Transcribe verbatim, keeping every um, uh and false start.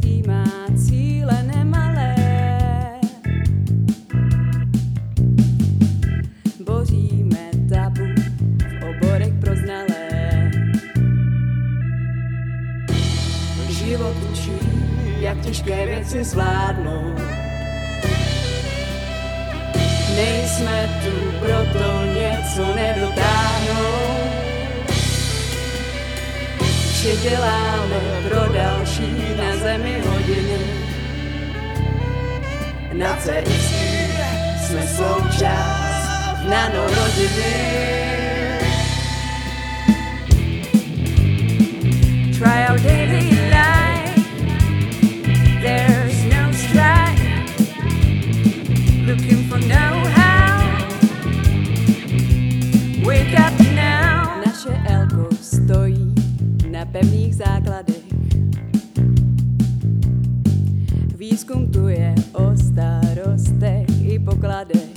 Český má cíle nemalé. Boříme tabu v oborech proznalé. Život učí, jak těžké věci zvládnout. Nejsme tu proto něco nedotáhnout, že děláme pro další na zemi hodiny. Na C X jsme součást nanorodiny. Try our daily life, there's no strife. Looking for know-how, wake up now. Naše elko stojí na pevných základech. Výzkum tu je o starostech i pokladech.